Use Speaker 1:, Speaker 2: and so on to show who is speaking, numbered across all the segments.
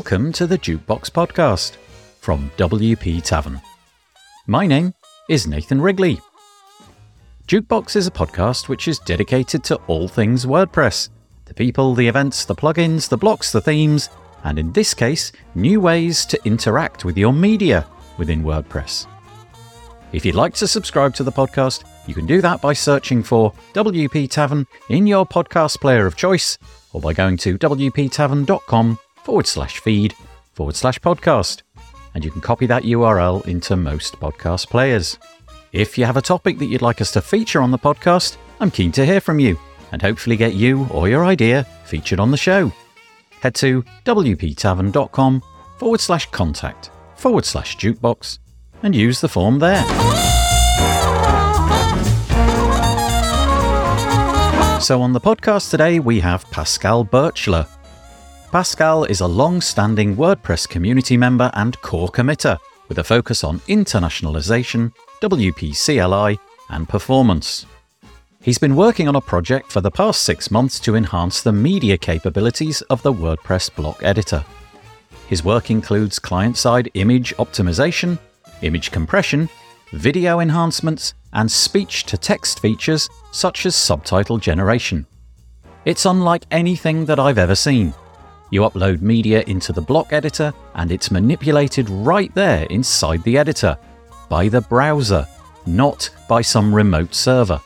Speaker 1: Welcome to the Jukebox Podcast from WP Tavern. My name is Nathan Wrigley. Jukebox is a podcast which is dedicated to all things WordPress. The people, the events, the plugins, the blocks, the themes, and in this case, new ways to interact with your media within WordPress. If you'd like to subscribe to the podcast, you can do that by searching for WP Tavern in your podcast player of choice, or by going to wptavern.com/feed/podcast, and you can copy that URL into most podcast players. If you have a topic that you'd like us to feature on the podcast, I'm keen to hear from you, and hopefully get you or your idea featured on the show. Head to wptavern.com/contact/jukebox and use the form there. So on the podcast today, we have Pascal Birchler. Pascal is a long-standing WordPress community member and core committer with a focus on internationalization, WP CLI, and performance. He's been working on a project for the past 6 months to enhance the media capabilities of the WordPress block editor. His work includes client-side image optimization, image compression, video enhancements, and speech-to-text features such as subtitle generation. It's unlike anything that I've ever seen. You upload media into the block editor and it's manipulated right there inside the editor, by the browser, not by some remote server.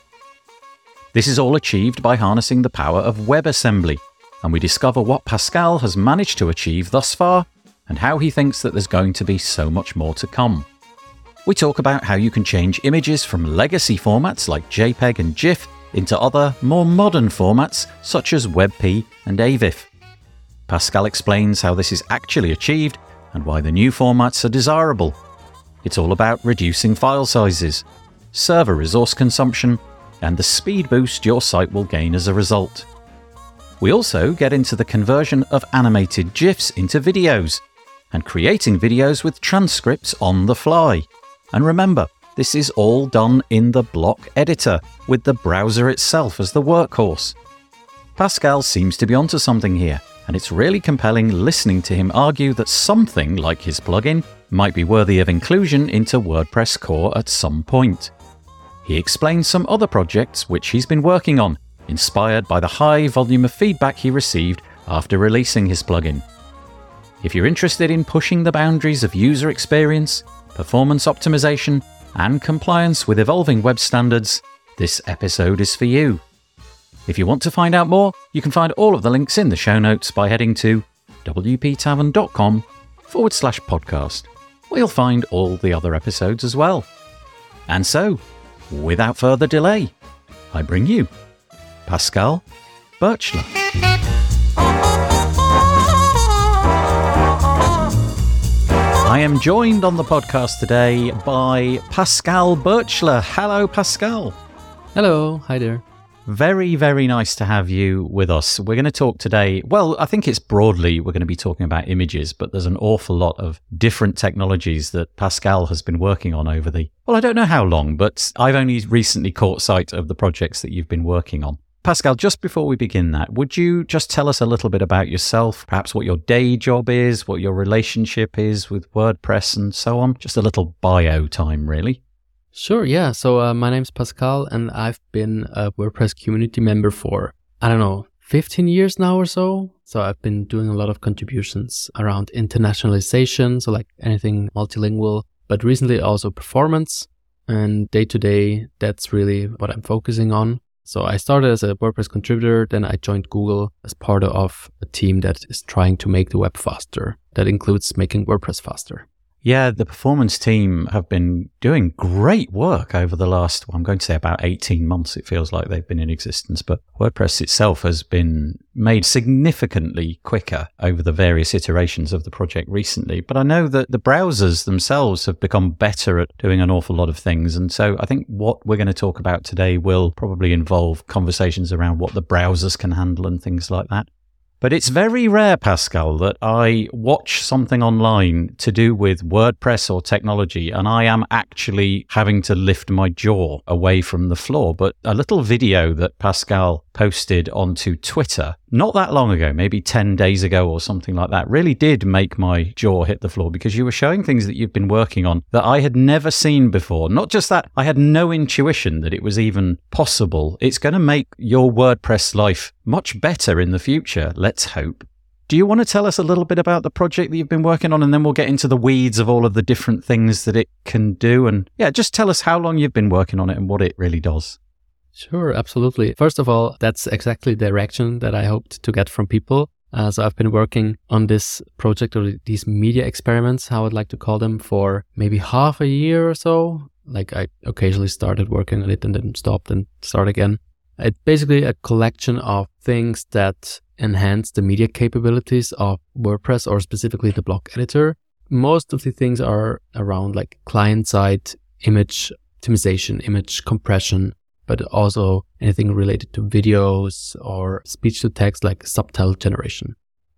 Speaker 1: This is all achieved by harnessing the power of WebAssembly, and we discover what Pascal has managed to achieve thus far and how he thinks that there's going to be so much more to come. We talk about how you can change images from legacy formats like JPEG and GIF into other, more modern formats such as WebP and AVIF. Pascal explains how this is actually achieved and why the new formats are desirable. It's all about reducing file sizes, server resource consumption, and the speed boost your site will gain as a result. We also get into the conversion of animated GIFs into videos, and creating videos with transcripts on the fly. And remember, this is all done in the block editor, with the browser itself as the workhorse. Pascal seems to be onto something here, and it's really compelling listening to him argue that something like his plugin might be worthy of inclusion into WordPress core at some point. He explains some other projects which he's been working on, inspired by the high volume of feedback he received after releasing his plugin. If you're interested in pushing the boundaries of user experience, performance optimization, and compliance with evolving web standards, this episode is for you. If you want to find out more, you can find all of the links in the show notes by heading to wptavern.com/podcast, where you'll find all the other episodes as well. And so, without further delay, I bring you Pascal Birchler. I am joined on the podcast today by Pascal Birchler. Hello, Pascal.
Speaker 2: Hello, hi there.
Speaker 1: Very, very nice to have you with us. We're going to talk today, well, I think it's broadly, we're going to be talking about images, but there's an awful lot of different technologies that Pascal has been working on over I don't know how long, but I've only recently caught sight of the projects that you've been working on. Pascal, just before we begin that, would you just tell us a little bit about yourself, perhaps what your day job is, what your relationship is with WordPress and so on? Just a little bio time, really.
Speaker 2: Sure, yeah. So my name's Pascal, and I've been a WordPress community member for, 15 years now or so. So I've been doing a lot of contributions around internationalization, so like anything multilingual, but recently also performance. And day to day, that's really what I'm focusing on. So I started as a WordPress contributor, then I joined Google as part of a team that is trying to make the web faster. That includes making WordPress faster.
Speaker 1: Yeah, the performance team have been doing great work over the last, I'm going to say about 18 months, it feels like they've been in existence. But WordPress itself has been made significantly quicker over the various iterations of the project recently. But I know that the browsers themselves have become better at doing an awful lot of things. And so I think what we're going to talk about today will probably involve conversations around what the browsers can handle and things like that. But it's very rare, Pascal, that I watch something online to do with WordPress or technology and I am actually having to lift my jaw away from the floor. But a little video that Pascal posted onto Twitter not that long ago, maybe 10 days ago or something like that, really did make my jaw hit the floor, because you were showing things that you've been working on that I had never seen before. Not just that, I had no intuition that it was even possible. It's going to make your WordPress life much better in the future, let's hope. Do you want to tell us a little bit about the project that you've been working on, and then we'll get into the weeds of all of the different things that it can do? And yeah, just tell us how long you've been working on it and what it really does.
Speaker 2: Sure, absolutely. First of all, that's exactly the direction that I hoped to get from people. So I've been working on this project, or these media experiments, how I'd like to call them, for maybe half a year or so. Like, I occasionally started working on it and then stopped and start again. It's basically a collection of things that enhance the media capabilities of WordPress, or specifically the block editor. Most of the things are around like client-side image optimization, image compression, but also anything related to videos or speech-to-text like subtitle generation.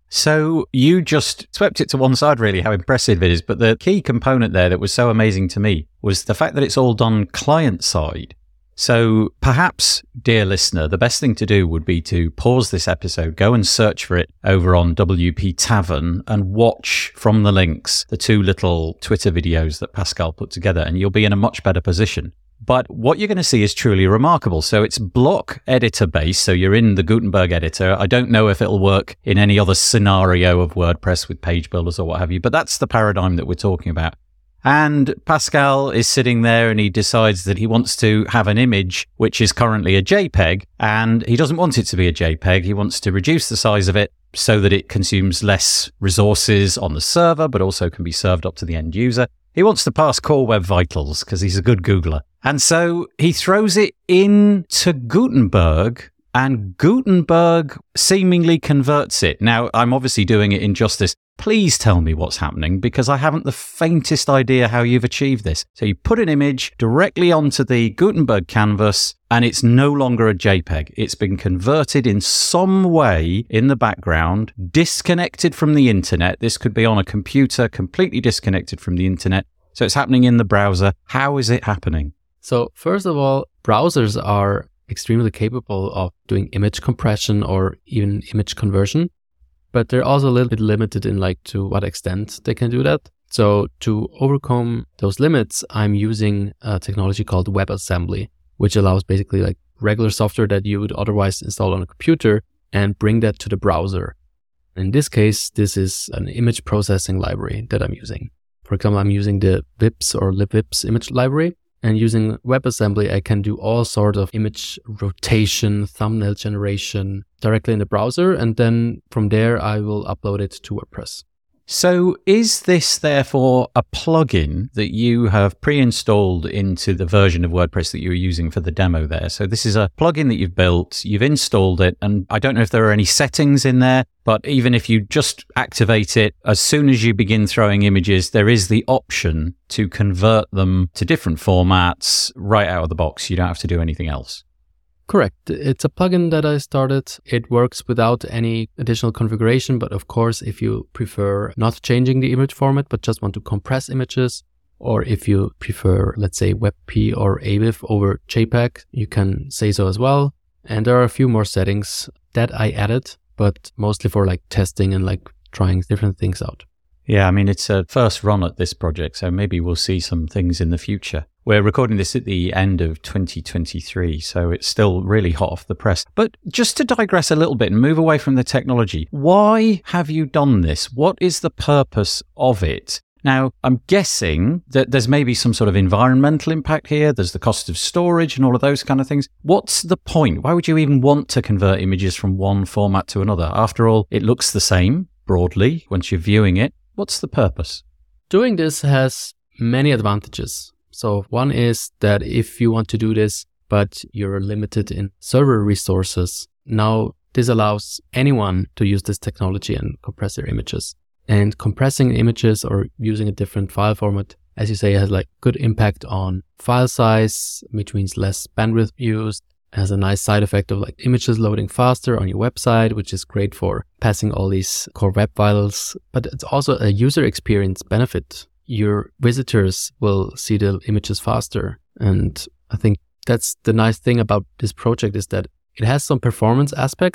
Speaker 1: So you just swept it to one side, really, how impressive it is. But the key component there that was so amazing to me was the fact that it's all done client-side. So perhaps, dear listener, the best thing to do would be to pause this episode, go and search for it over on WP Tavern and watch from the links the 2 little Twitter videos that Pascal put together, and you'll be in a much better position. But what you're going to see is truly remarkable. So it's block editor based. So you're in the Gutenberg editor. I don't know if it'll work in any other scenario of WordPress with page builders or what have you, but that's the paradigm that we're talking about. And Pascal is sitting there and he decides that he wants to have an image which is currently a JPEG, and he doesn't want it to be a JPEG. He wants to reduce the size of it so that it consumes less resources on the server, but also can be served up to the end user. He wants to pass Core Web Vitals because he's a good Googler. And so he throws it into Gutenberg, and Gutenberg seemingly converts it. Now, I'm obviously doing it injustice. Please tell me what's happening, because I haven't the faintest idea how you've achieved this. So you put an image directly onto the Gutenberg canvas, and it's no longer a JPEG. It's been converted in some way in the background, disconnected from the internet. This could be on a computer, completely disconnected from the internet. So it's happening in the browser. How is it happening?
Speaker 2: So first of all, browsers are extremely capable of doing image compression or even image conversion, but they're also a little bit limited in like to what extent they can do that. So to overcome those limits, I'm using a technology called WebAssembly, which allows basically like regular software that you would otherwise install on a computer and bring that to the browser. In this case, this is an image processing library that I'm using. For example, I'm using the VIPS or libvips image library. And using WebAssembly, I can do all sorts of image rotation, thumbnail generation directly in the browser. And then from there, I will upload it to WordPress.
Speaker 1: So is this therefore a plugin that you have pre-installed into the version of WordPress that you were using for the demo there? So this is a plugin that you've built, you've installed it, and I don't know if there are any settings in there, but even if you just activate it, as soon as you begin throwing images, there is the option to convert them to different formats right out of the box. You don't have to do anything else.
Speaker 2: Correct. It's a plugin that I started. It works without any additional configuration, but of course, if you prefer not changing the image format, but just want to compress images, or if you prefer, let's say, WebP or AVIF over JPEG, you can say so as well. And there are a few more settings that I added, but mostly for like testing and like trying different things out.
Speaker 1: Yeah, I mean, it's a first run at this project, so maybe we'll see some things in the future. We're recording this at the end of 2023, so it's still really hot off the press. But just to digress a little bit and move away from the technology, why have you done this? What is the purpose of it? Now, I'm guessing that there's maybe some sort of environmental impact here. There's the cost of storage and all of those kind of things. What's the point? Why would you even want to convert images from one format to another? After all, it looks the same broadly once you're viewing it. What's the purpose?
Speaker 2: Doing this has many advantages. So one is that if you want to do this, but you're limited in server resources, now this allows anyone to use this technology and compress their images. And compressing images or using a different file format, as you say, has like good impact on file size, which means less bandwidth used. It has a nice side effect of like images loading faster on your website, which is great for passing all these core web vitals. But it's also a user experience benefit. Your visitors will see the images faster. And I think that's the nice thing about this project is that it has some performance aspects,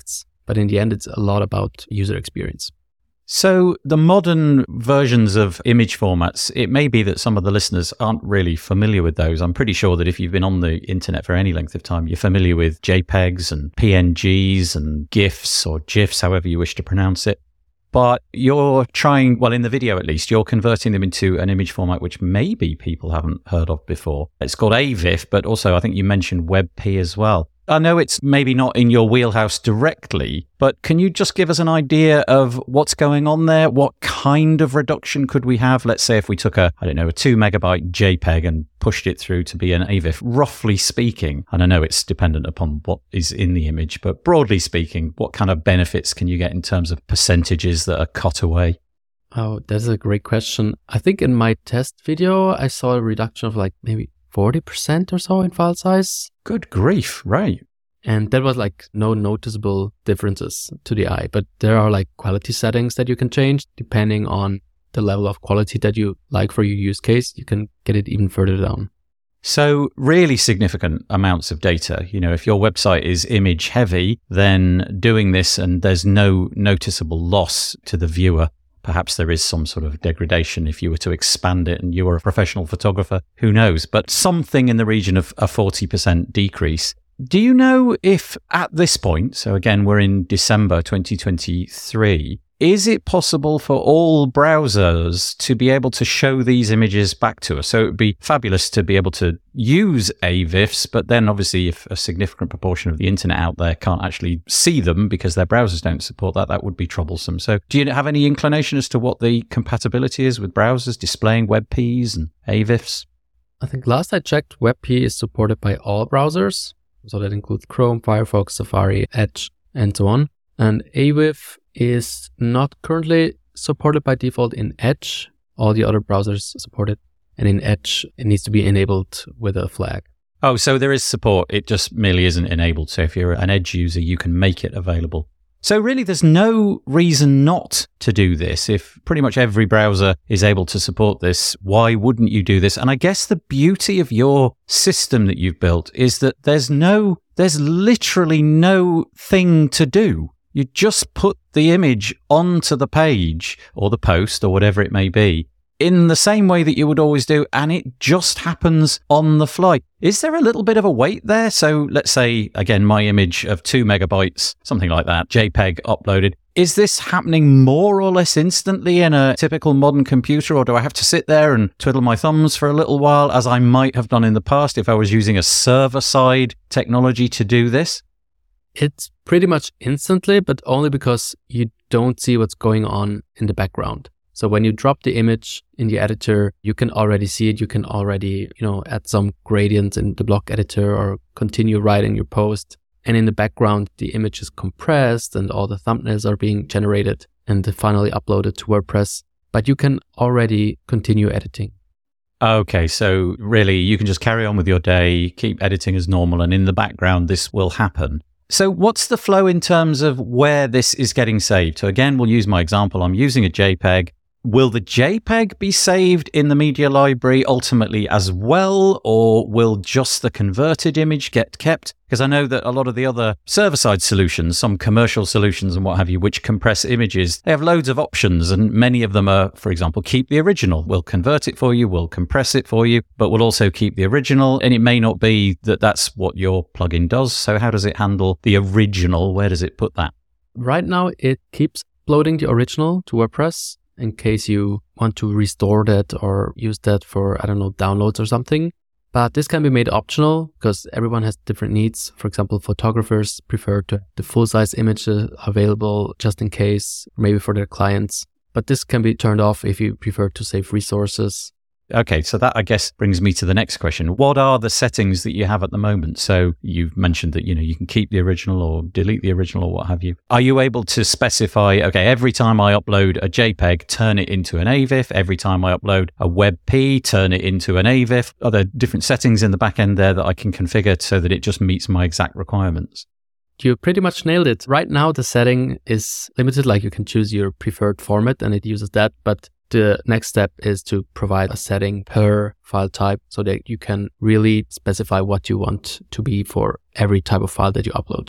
Speaker 2: But in the end, it's a lot about user experience.
Speaker 1: So the modern versions of image formats, it may be that some of the listeners aren't really familiar with those. I'm pretty sure that if you've been on the internet for any length of time, you're familiar with JPEGs and PNGs and GIFs or GIFs, however you wish to pronounce it. But you're trying, well, in the video at least, you're converting them into an image format which maybe people haven't heard of before. It's called AVIF, but also I think you mentioned WebP as well. I know it's maybe not in your wheelhouse directly, but can you just give us an idea of what's going on there? What kind of reduction could we have? Let's say if we took a 2 megabyte JPEG and pushed it through to be an AVIF, roughly speaking, and I know it's dependent upon what is in the image, but broadly speaking, what kind of benefits can you get in terms of percentages that are cut away?
Speaker 2: Oh, that's a great question. I think in my test video, I saw a reduction of like maybe 40% or so in file size.
Speaker 1: Good grief, right.
Speaker 2: And that was like no noticeable differences to the eye. But there are like quality settings that you can change depending on the level of quality that you like for your use case. You can get it even further down.
Speaker 1: So really significant amounts of data. If your website is image heavy, then doing this and there's no noticeable loss to the viewer. Perhaps there is some sort of degradation if you were to expand it and you were a professional photographer. Who knows? But something in the region of a 40% decrease. Do you know if at this point, so again, we're in December 2023, is it possible for all browsers to be able to show these images back to us? So it would be fabulous to be able to use AVIFs, but then obviously if a significant proportion of the internet out there can't actually see them because their browsers don't support that, that would be troublesome. So do you have any inclination as to what the compatibility is with browsers displaying WebPs and AVIFs?
Speaker 2: I think last I checked, WebP is supported by all browsers. So that includes Chrome, Firefox, Safari, Edge, and so on. And AVIF is not currently supported by default in Edge. All the other browsers support it. And in Edge, it needs to be enabled with a flag.
Speaker 1: Oh, so there is support. It just merely isn't enabled. So if you're an Edge user, you can make it available. So really, there's no reason not to do this. If pretty much every browser is able to support this, why wouldn't you do this? And I guess the beauty of your system that you've built is that there's literally no thing to do. You just put the image onto the page or the post or whatever it may be in the same way that you would always do, and it just happens on the fly. Is there a little bit of a wait there? So let's say, again, my image of 2 megabytes, something like that, JPEG uploaded. Is this happening more or less instantly in a typical modern computer, or do I have to sit there and twiddle my thumbs for a little while, as I might have done in the past if I was using a server-side technology to do this?
Speaker 2: It's pretty much instantly, but only because you don't see what's going on in the background. So when you drop the image in the editor, you can already see it. You can already, add some gradients in the block editor or continue writing your post. And in the background, the image is compressed and all the thumbnails are being generated and finally uploaded to WordPress. But you can already continue editing.
Speaker 1: Okay, so really you can just carry on with your day, keep editing as normal, and in the background this will happen. So what's the flow in terms of where this is getting saved? So again, we'll use my example. I'm using a JPEG. Will the JPEG be saved in the media library ultimately as well, or will just the converted image get kept? Because I know that a lot of the other server-side solutions, some commercial solutions and what have you, which compress images, they have loads of options, and many of them are, for example, keep the original. We'll convert it for you, we'll compress it for you, but we'll also keep the original, and it may not be that that's what your plugin does. So how does it handle the original? Where does it put that?
Speaker 2: Right now, it keeps uploading the original to WordPress in case you want to restore that or use that for, downloads or something. But this can be made optional because everyone has different needs. For example, photographers prefer to have the full-size images available just in case, maybe for their clients. But this can be turned off if you prefer to save resources.
Speaker 1: Okay, so that, I guess, brings me to the next question. What are the settings that you have at the moment? So you've mentioned that, you can keep the original or delete the original or what have you. Are you able to specify, okay, every time I upload a JPEG, turn it into an AVIF. Every time I upload a WebP, turn it into an AVIF. Are there different settings in the back end there that I can configure so that it just meets my exact requirements?
Speaker 2: You pretty much nailed it. Right now, the setting is limited, like you can choose your preferred format and it uses that, but the next step is to provide a setting per file type so that you can really specify what you want to be for every type of file that you upload.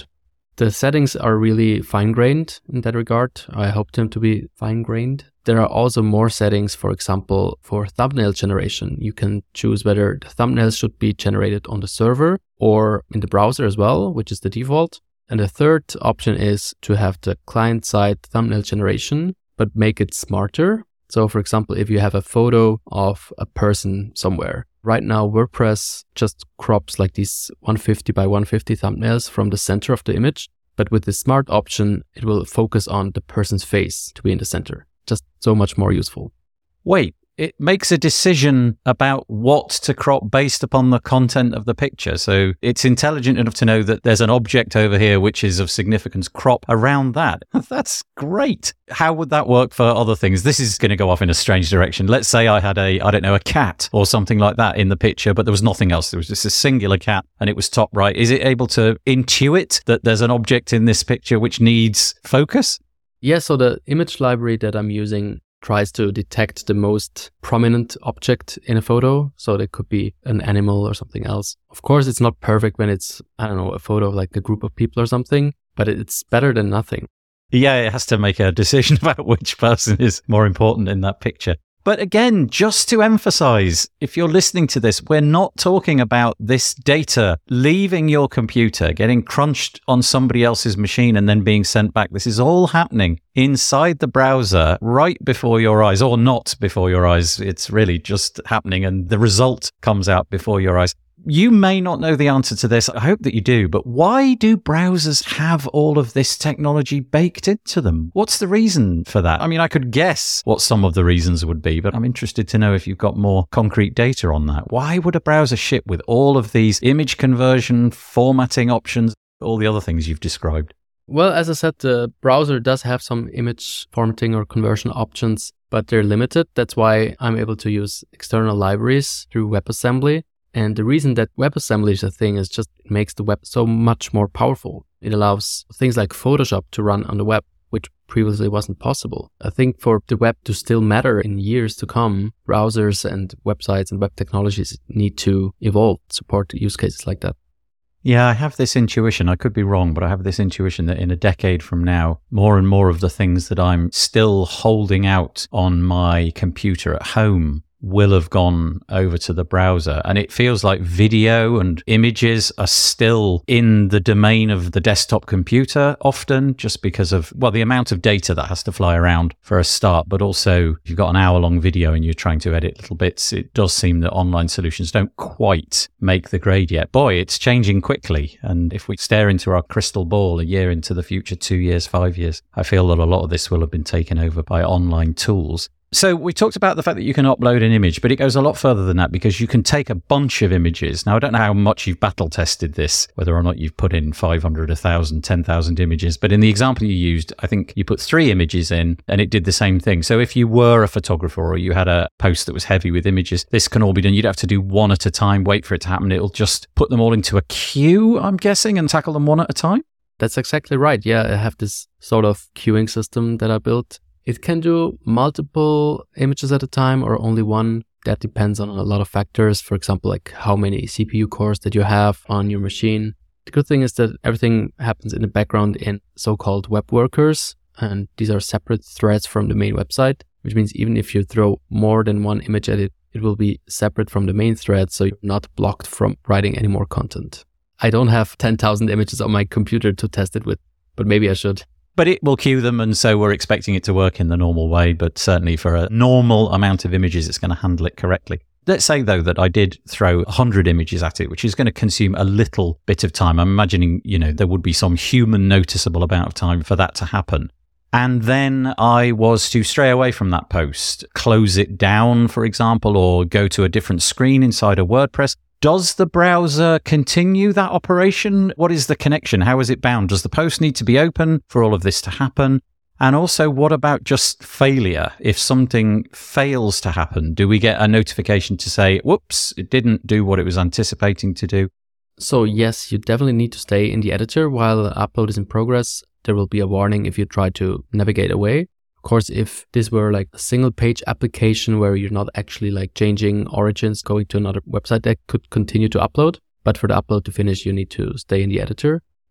Speaker 2: The settings are really fine-grained in that regard. I hope them to be fine-grained. There are also more settings, for example, for thumbnail generation. You can choose whether the thumbnails should be generated on the server or in the browser as well, which is the default. And the third option is to have the client-side thumbnail generation, but make it smarter. So, for example, if you have a photo of a person somewhere, right now WordPress just crops like these 150 by 150 thumbnails from the center of the image. But with the smart option, it will focus on the person's face to be in the center. Just so much more useful.
Speaker 1: Wait, it makes a decision about what to crop based upon the content of the picture. So it's intelligent enough to know that there's an object over here which is of significance, crop around that. That's great. How would that work for other things? This is going to go off in a strange direction. Let's say I had a cat or something like that in the picture, but there was nothing else. There was just a singular cat and it was top right. Is it able to intuit that there's an object in this picture which needs focus?
Speaker 2: Yeah, so the image library that I'm using tries to detect the most prominent object in a photo. So there could be an animal or something else. Of course, it's not perfect when it's, a photo of like a group of people or something, but it's better than nothing.
Speaker 1: Yeah, it has to make a decision about which person is more important in that picture. But again, just to emphasize, if you're listening to this, we're not talking about this data leaving your computer, getting crunched on somebody else's machine and then being sent back. This is all happening inside the browser right before your eyes, or not before your eyes. It's really just happening and the result comes out before your eyes. You may not know the answer to this. I hope that you do. But why do browsers have all of this technology baked into them? What's the reason for that? I mean, I could guess what some of the reasons would be, but I'm interested to know if you've got more concrete data on that. Why would a browser ship with all of these image conversion, formatting options, all the other things you've described?
Speaker 2: Well, as I said, the browser does have some image formatting or conversion options, but they're limited. That's why I'm able to use external libraries through WebAssembly. And the reason that WebAssembly is a thing is just it makes the web so much more powerful. It allows things like Photoshop to run on the web, which previously wasn't possible. I think for the web to still matter in years to come, browsers and websites and web technologies need to evolve, support use cases like that.
Speaker 1: Yeah, I have this intuition. I could be wrong, but I have this intuition that in a decade from now, more and more of the things that I'm still holding out on my computer at home will have gone over to the browser. And it feels like video and images are still in the domain of the desktop computer often, just because of, the amount of data that has to fly around for a start. But also, if you've got an hour-long video and you're trying to edit little bits, it does seem that online solutions don't quite make the grade yet. Boy, it's changing quickly. And if we stare into our crystal ball a year into the future, 2 years, 5 years, I feel that a lot of this will have been taken over by online tools. So we talked about the fact that you can upload an image, but it goes a lot further than that because you can take a bunch of images. Now, I don't know how much you've battle tested this, whether or not you've put in 500, 1,000, 10,000 images. But in the example you used, I think you put 3 images in and it did the same thing. So if you were a photographer or you had a post that was heavy with images, this can all be done. You'd have to do one at a time, wait for it to happen. It'll just put them all into a queue, I'm guessing, and tackle them one at a time.
Speaker 2: That's exactly right. Yeah, I have this sort of queuing system that I built. It can do multiple images at a time or only one. That depends on a lot of factors. For example, like how many CPU cores that you have on your machine. The good thing is that everything happens in the background in so-called web workers. And these are separate threads from the main website, which means even if you throw more than one image at it, it will be separate from the main thread. So you're not blocked from writing any more content. I don't have 10,000 images on my computer to test it with, but maybe I should.
Speaker 1: But it will queue them, and so we're expecting it to work in the normal way. But certainly for a normal amount of images, it's going to handle it correctly. Let's say, though, that I did throw 100 images at it, which is going to consume a little bit of time. I'm imagining, there would be some human noticeable amount of time for that to happen. And then I was to stray away from that post, close it down, for example, or go to a different screen inside a WordPress. Does the browser continue that operation? What is the connection? How is it bound? Does the post need to be open for all of this to happen? And also, what about just failure? If something fails to happen, do we get a notification to say, whoops, it didn't do what it was anticipating to do?
Speaker 2: So yes, you definitely need to stay in the editor while the upload is in progress. There will be a warning if you try to navigate away. Of course, if this were like a single page application where you're not actually like changing origins, going to another website, that could continue to upload. But for the upload to finish, you need to stay in the editor.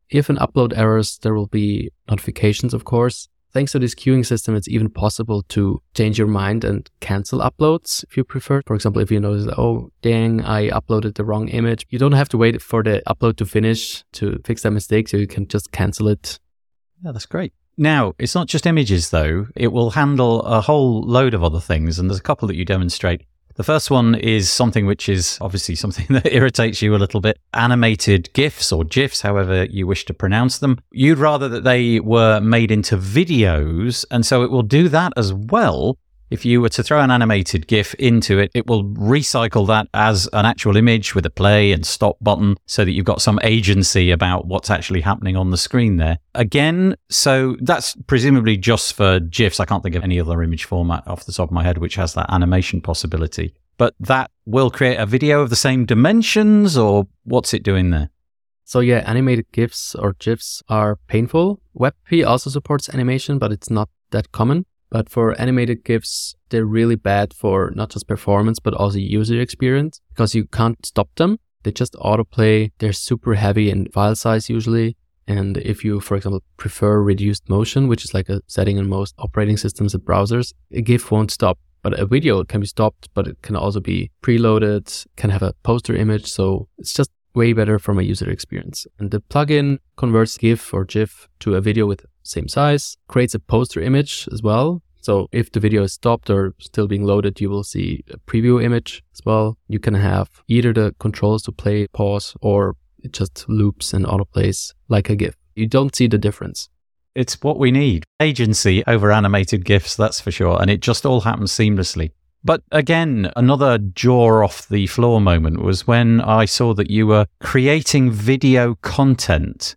Speaker 2: If an upload errors, there will be notifications, of course. Thanks to this queuing system, it's even possible to change your mind and cancel uploads if you prefer. For example, if you notice, oh, dang, I uploaded the wrong image. You don't have to wait for the upload to finish to fix that mistake, so you can just cancel it.
Speaker 1: Yeah, that's great. Now, it's not just images, though. It will handle a whole load of other things, and there's a couple that you demonstrate. The first one is something which is obviously something that irritates you a little bit. Animated GIFs or GIFs, however you wish to pronounce them. You'd rather that they were made into videos, and so it will do that as well. If you were to throw an animated GIF into it, it will recycle that as an actual image with a play and stop button so that you've got some agency about what's actually happening on the screen there. Again, so that's presumably just for GIFs. I can't think of any other image format off the top of my head which has that animation possibility. But that will create a video of the same dimensions, or what's it doing there?
Speaker 2: So yeah, animated GIFs or GIFs are painful. WebP also supports animation, but it's not that common. But for animated GIFs, they're really bad for not just performance, but also user experience because you can't stop them. They just autoplay. They're super heavy in file size usually. And if you, for example, prefer reduced motion, which is like a setting in most operating systems and browsers, a GIF won't stop. But a video can be stopped, but it can also be preloaded, can have a poster image. So it's just way better from a user experience. And the plugin converts GIF or GIF to a video with same size, creates a poster image as well. So if the video is stopped or still being loaded, you will see a preview image as well. You can have either the controls to play, pause, or it just loops and autoplays like a GIF. You don't see the difference.
Speaker 1: It's what we need. Agency over animated GIFs, that's for sure. And it just all happens seamlessly. But again, another jaw off the floor moment was when I saw that you were creating video content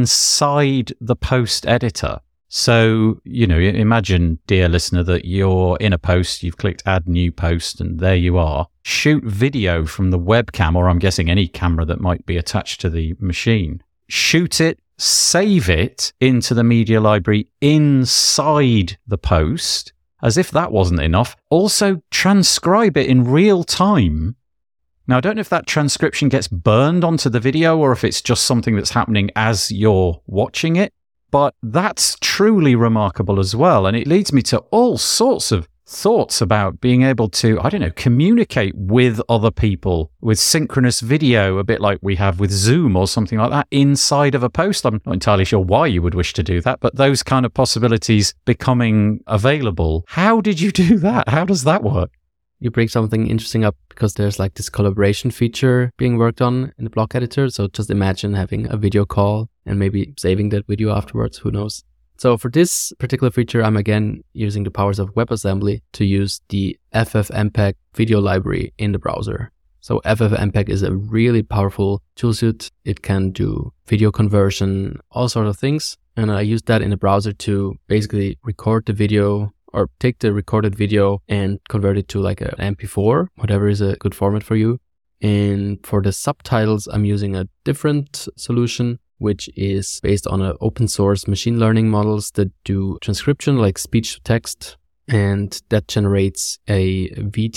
Speaker 1: inside the post editor. So, imagine, dear listener, that you're in a post, you've clicked add new post, and there you are. Shoot video from the webcam, or I'm guessing any camera that might be attached to the machine. Shoot it, save it into the media library inside the post. As if that wasn't enough, also transcribe it in real time. Now, I don't know if that transcription gets burned onto the video or if it's just something that's happening as you're watching it, but that's truly remarkable as well. And it leads me to all sorts of thoughts about being able to, communicate with other people with synchronous video, a bit like we have with Zoom or something like that, inside of a post. I'm not entirely sure why you would wish to do that, but those kind of possibilities becoming available. How did you do that? How does that work?
Speaker 2: You bring something interesting up because there's like this collaboration feature being worked on in the block editor. So just imagine having a video call and maybe saving that video afterwards. Who knows? So for this particular feature, I'm again using the powers of WebAssembly to use the FFmpeg video library in the browser. So FFmpeg is a really powerful toolsuit. It can do video conversion, all sorts of things. And I use that in the browser to basically record the video or take the recorded video and convert it to like an MP4, whatever is a good format for you. And for the subtitles, I'm using a different solution, which is based on open source machine learning models that do transcription like speech to text, and that generates a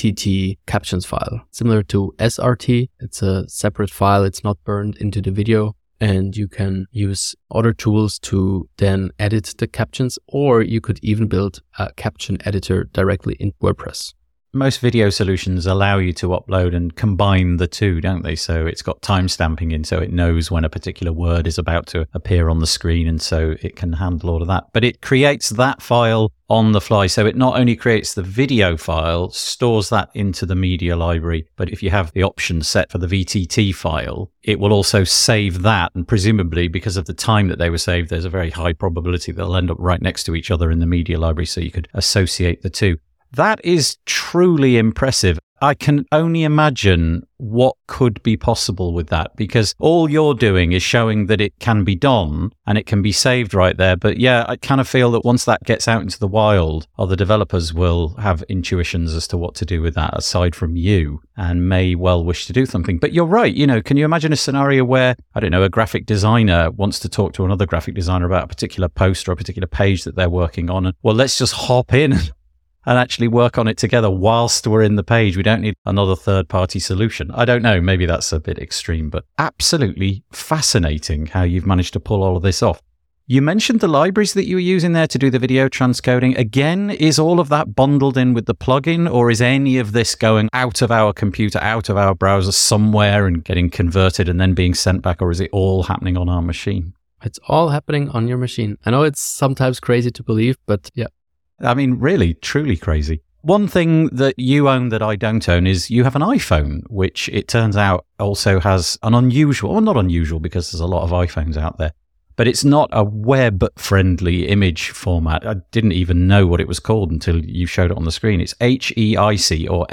Speaker 2: VTT captions file. Similar to SRT, it's a separate file, it's not burned into the video, and you can use other tools to then edit the captions, or you could even build a caption editor directly in WordPress.
Speaker 1: Most video solutions allow you to upload and combine the two, don't they? So it's got timestamping in, so it knows when a particular word is about to appear on the screen, and so it can handle all of that. But it creates that file on the fly. So it not only creates the video file, stores that into the media library, but if you have the option set for the VTT file, it will also save that. And presumably, because of the time that they were saved, there's a very high probability they'll end up right next to each other in the media library, so you could associate the two. That is truly impressive. I can only imagine what could be possible with that, because all you're doing is showing that it can be done and it can be saved right there. But yeah, I kind of feel that once that gets out into the wild, other developers will have intuitions as to what to do with that aside from you, and may well wish to do something. But you're right. Can you imagine a scenario where, a graphic designer wants to talk to another graphic designer about a particular post or a particular page that they're working on? And, well, let's just hop in and actually work on it together whilst we're in the page. We don't need another third-party solution. I don't know, maybe that's a bit extreme, but absolutely fascinating how you've managed to pull all of this off. You mentioned the libraries that you were using there to do the video transcoding. Again, is all of that bundled in with the plugin, or is any of this going out of our computer, out of our browser somewhere and getting converted and then being sent back, or is it all happening on our machine?
Speaker 2: It's all happening on your machine. I know it's sometimes crazy to believe, but yeah.
Speaker 1: I mean, really, truly crazy. One thing that you own that I don't own is you have an iPhone, which it turns out also has an unusual, well, not unusual because there's a lot of iPhones out there, but it's not a web-friendly image format. I didn't even know what it was called until you showed it on the screen. It's HEIC or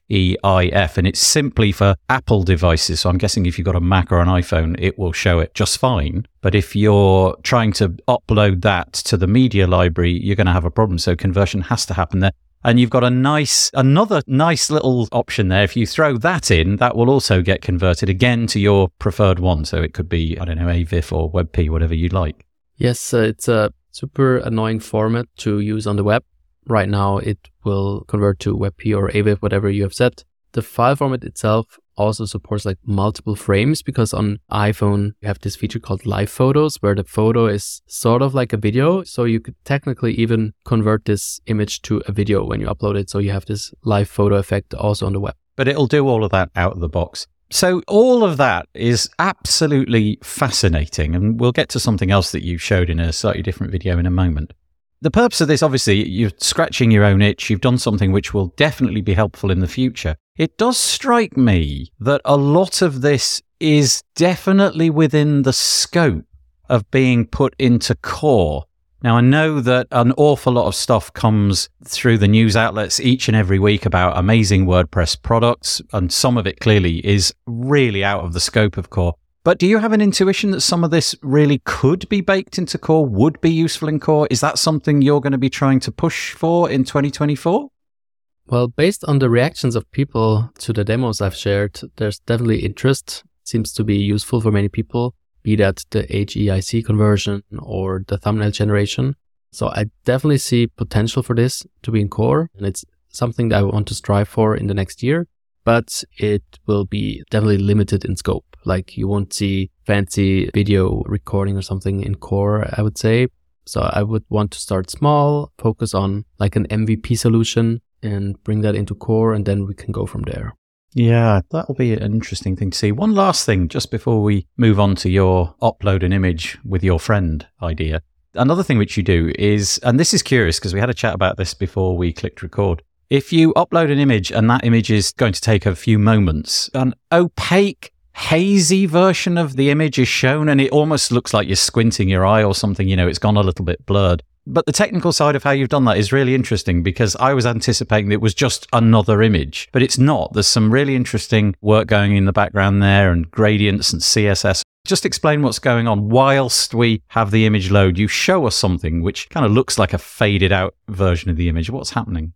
Speaker 1: HEIF, and it's simply for Apple devices. So I'm guessing if you've got a Mac or an iPhone, it will show it just fine. But if you're trying to upload that to the media library, you're going to have a problem. So conversion has to happen there. And you've got another nice little option there. If you throw that in, that will also get converted again to your preferred one. So it could be, I don't know, AVIF or WebP, whatever you like.
Speaker 2: Yes, it's a super annoying format to use on the web. Right now, it will convert to WebP or AVIF, whatever you have set. The file format itself also supports like multiple frames, because on iPhone, you have this feature called live photos, where the photo is sort of like a video. So you could technically even convert this image to a video when you upload it. So you have this live photo effect also on the web.
Speaker 1: But it'll do all of that out of the box. So all of that is absolutely fascinating. And we'll get to something else that you showed in a slightly different video in a moment. The purpose of this, obviously, you're scratching your own itch. You've done something which will definitely be helpful in the future. It does strike me that a lot of this is definitely within the scope of being put into Core. Now, I know that an awful lot of stuff comes through the news outlets each and every week about amazing WordPress products, and some of it clearly is really out of the scope of Core. But do you have an intuition that some of this really could be baked into Core, would be useful in Core? Is that something you're going to be trying to push for in 2024?
Speaker 2: Well, based on the reactions of people to the demos I've shared, there's definitely interest. Seems to be useful for many people, be that the HEIC conversion or the thumbnail generation. So I definitely see potential for this to be in Core, and it's something that I want to strive for in the next year. But it will be definitely limited in scope. Like you won't see fancy video recording or something in Core, I would say. So I would want to start small, focus on like an MVP solution and bring that into Core, and then we can go from there.
Speaker 1: Yeah, that'll be an interesting thing to see. One last thing, just before we move on to your upload an image with your friend idea. Another thing which you do is, and this is curious because we had a chat about this before we clicked record. If you upload an image and that image is going to take a few moments, an opaque, hazy version of the image is shown and it almost looks like you're squinting your eye or something, it's gone a little bit blurred. But the technical side of how you've done that is really interesting, because I was anticipating it was just another image, but it's not. There's some really interesting work going in the background there, and gradients and CSS. Just explain what's going on whilst we have the image load. You show us something which kind of looks like a faded out version of the image. What's happening?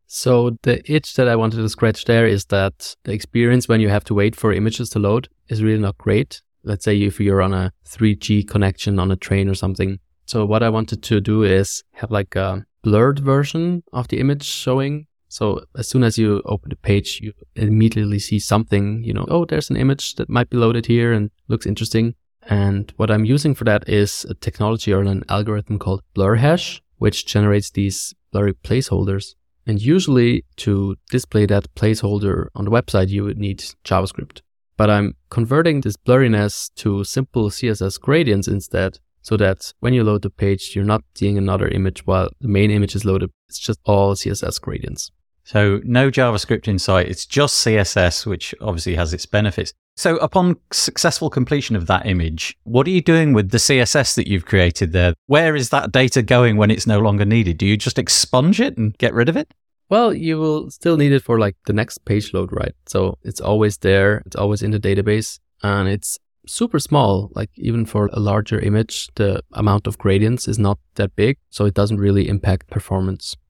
Speaker 2: So the itch that I wanted to scratch there is that the experience when you have to wait for images to load is really not great. Let's say if you're on a 3G connection on a train or something. So what I wanted to do is have like a blurred version of the image showing. So as soon as you open the page, you immediately see something, oh, there's an image that might be loaded here and looks interesting. And what I'm using for that is a technology or an algorithm called BlurHash, which generates these blurry placeholders. And usually to display that placeholder on the website, you would need JavaScript. But I'm converting this blurriness to simple CSS gradients instead, so that when you load the page, you're not seeing another image while the main image is loaded. It's just all CSS gradients.
Speaker 1: So no JavaScript in sight. It's just CSS, which obviously has its benefits. So upon successful completion of that image, what are you doing with the CSS that you've created there? Where is that data going when it's no longer needed? Do you just expunge it and get rid of it?
Speaker 2: Well, you will still need it for like the next page load, right? So it's always there. It's always in the database, and it's super small. Like even for a larger image, the amount of gradients is not that big. So it doesn't really impact performance.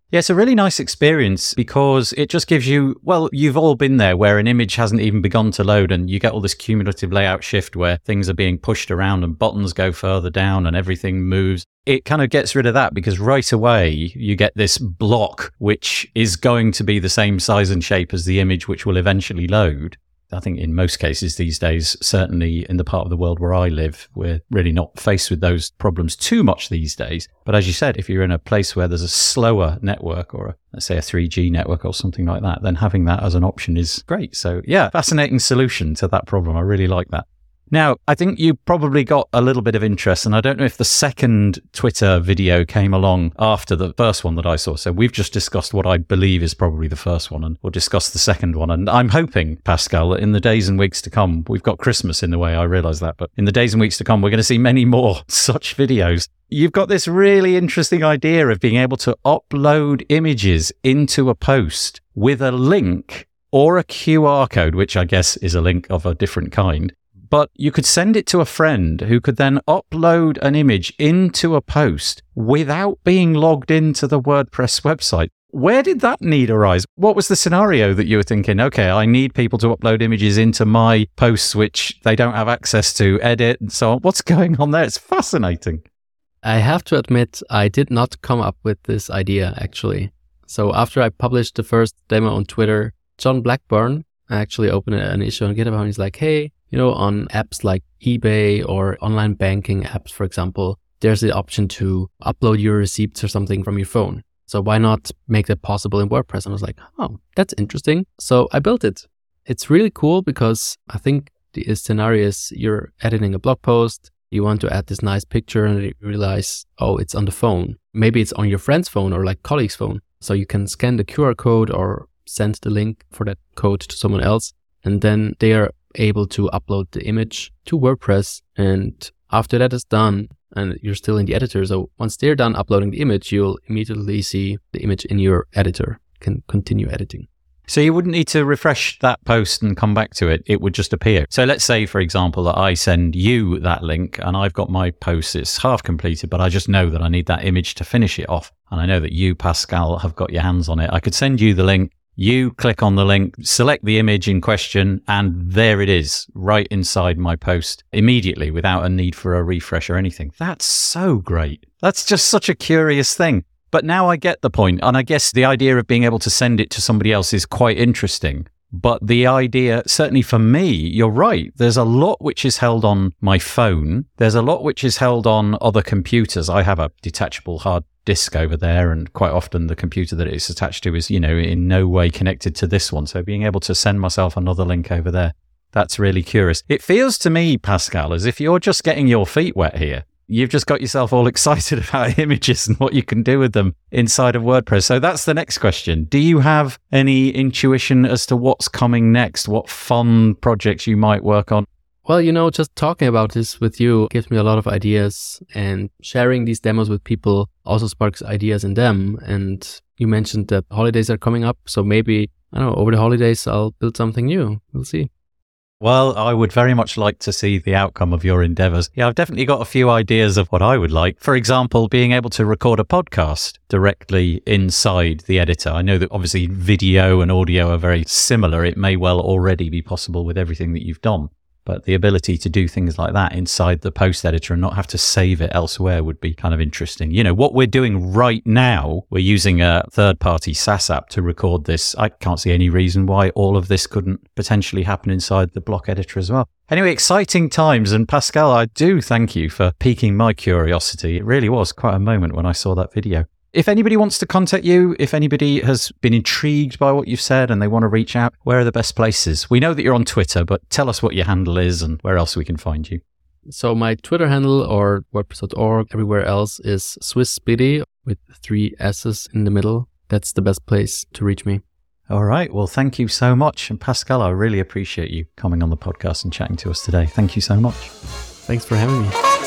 Speaker 1: Yeah, it's a really nice experience because it just gives you, well, you've all been there where an image hasn't even begun to load and you get all this cumulative layout shift where things are being pushed around and buttons go further down and everything moves. It kind of gets rid of that because right away you get this block which is going to be the same size and shape as the image which will eventually load. I think in most cases these days, certainly in the part of the world where I live, we're really not faced with those problems too much these days. But as you said, if you're in a place where there's a slower network or let's say a 3G network or something like that, then having that as an option is great. So yeah, fascinating solution to that problem. I really like that. Now, I think you probably got a little bit of interest, and I don't know if the second Twitter video came along after the first one that I saw. So we've just discussed what I believe is probably the first one, and we'll discuss the second one. And I'm hoping, Pascal, that in the days and weeks to come, we've got Christmas in the way, I realise that, but in the days and weeks to come, we're going to see many more such videos. You've got this really interesting idea of being able to upload images into a post with a link or a QR code, which I guess is a link of a different kind. But you could send it to a friend who could then upload an image into a post without being logged into the WordPress website. Where did that need arise? What was the scenario that you were thinking, okay, I need people to upload images into my posts which they don't have access to, edit and so on? What's going on there? It's fascinating.
Speaker 2: I have to admit, I did not come up with this idea, actually. So after I published the first demo on Twitter, John Blackburn actually opened an issue on GitHub and he's like, hey, on apps like eBay or online banking apps, for example, there's the option to upload your receipts or something from your phone. So why not make that possible in WordPress? And I was like, oh, that's interesting. So I built it. It's really cool because I think the scenario is you're editing a blog post, you want to add this nice picture and you realize, oh, it's on the phone. Maybe it's on your friend's phone or like colleague's phone. So you can scan the QR code or send the link for that code to someone else. And then they are able to upload the image to WordPress. And after that is done, and you're still in the editor, so once they're done uploading the image, you'll immediately see the image in your editor. You can continue editing.
Speaker 1: So you wouldn't need to refresh that post and come back to it. It would just appear. So let's say, for example, that I send you that link and I've got my post. It's half completed, but I just know that I need that image to finish it off. And I know that you, Pascal, have got your hands on it. I could send you the link. You click on the link, select the image in question, and there it is, right inside my post immediately without a need for a refresh or anything. That's so great. That's just such a curious thing. But now I get the point, and I guess the idea of being able to send it to somebody else is quite interesting. But the idea, certainly for me, you're right. There's a lot which is held on my phone. There's a lot which is held on other computers. I have a detachable hard disk over there, and quite often the computer that it's attached to is, in no way connected to this one. So being able to send myself another link over there, that's really curious. It feels to me, Pascal, as if you're just getting your feet wet here. You've just got yourself all excited about images and what you can do with them inside of WordPress. So that's the next question. Do you have any intuition as to what's coming next? What fun projects you might work on?
Speaker 2: Well, just talking about this with you gives me a lot of ideas, and sharing these demos with people also sparks ideas in them. And you mentioned that holidays are coming up. So maybe, over the holidays, I'll build something new. We'll see.
Speaker 1: Well, I would very much like to see the outcome of your endeavors. Yeah, I've definitely got a few ideas of what I would like. For example, being able to record a podcast directly inside the editor. I know that obviously video and audio are very similar. It may well already be possible with everything that you've done. But the ability to do things like that inside the post editor and not have to save it elsewhere would be kind of interesting. What we're doing right now, we're using a third-party SaaS app to record this. I can't see any reason why all of this couldn't potentially happen inside the block editor as well. Anyway, exciting times. And Pascal, I do thank you for piquing my curiosity. It really was quite a moment when I saw that video. If anybody wants to contact you, if anybody has been intrigued by what you've said and they want to reach out, where are the best places? We know that you're on Twitter, but tell us what your handle is and where else we can find you.
Speaker 2: So my Twitter handle or WordPress.org, everywhere else is SwissSpeedy with 3 S's in the middle. That's the best place to reach me.
Speaker 1: All right. Well, thank you so much. And Pascal, I really appreciate you coming on the podcast and chatting to us today. Thank you so much.
Speaker 2: Thanks for having me.